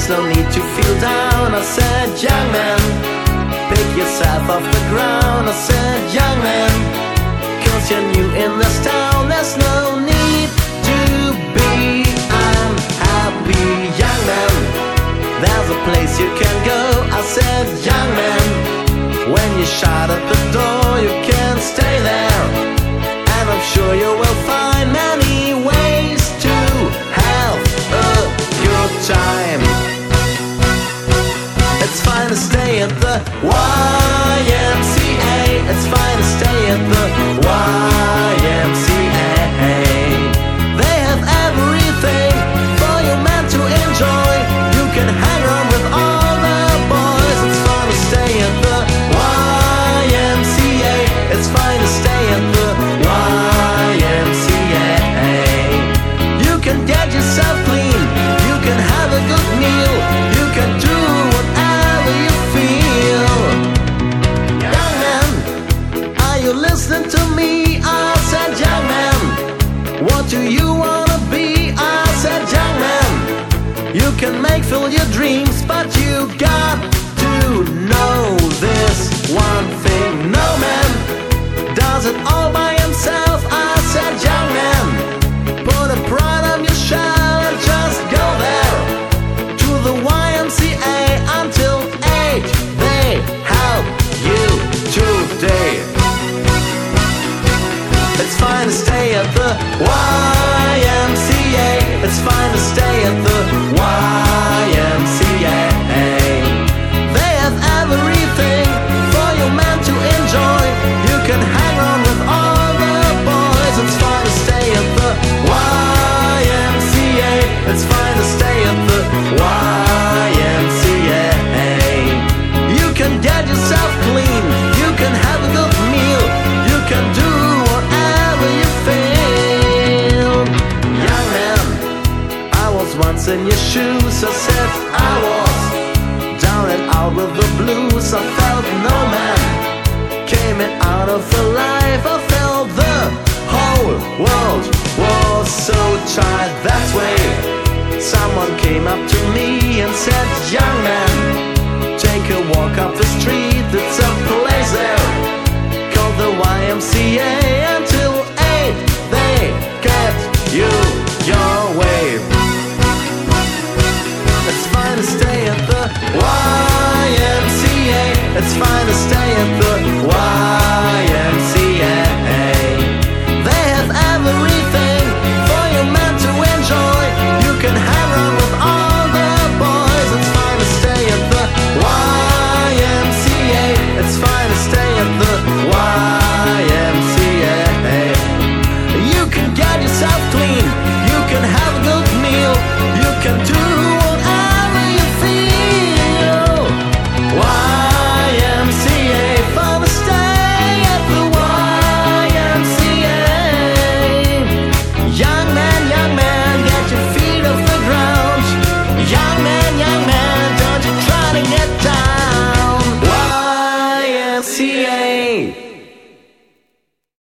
there's no need to feel down. I said, young man, pick yourself off the ground. I said, young man, 'cause you're new in this town. There's no need to be unhappy, young man. There's a place you can go. I said, young man, when you shut at the door, you can stay there, and I'm sure you will find many ways to have a good time. It's fine to stay at the YMCA. It's fine to stay at the YMCA. They have everything for you man to enjoy. You can hang around with all the boys. It's fun to stay at the YMCA. It's fine to stay at the YMCA. You can get yourself clean. You can have a good meal. You can do whatever you feel. Young man, are you listening to me? I said, young man, what do you wanna be? I said, young man, you can make full your dreams, but you got to know this one thing. No man does it all by himself. I said, young man, put a pride on your shell and just go there to the YMCA until 8. They help you today. It's fine to stay at the YMCA. It's fine to stay at the YMCA. They have everything for you man to enjoy. You can hang on with all the boys. It's fine to stay at the YMCA. It's fine to stay at the YMCA. You can get yourself clean. You can have a good meal. You can do whatever you feel. Young man, I was once in your shoes. I said I was down and out with the blues. I felt no man came in out of the life. I felt the whole world was so tired that way. Someone came up to me and said, young man, take a walk up the street. It's a place there called the YMCA. Until 8 they get you your way. It's fine to stay at the YMCA. It's fine to stay at the YMCA.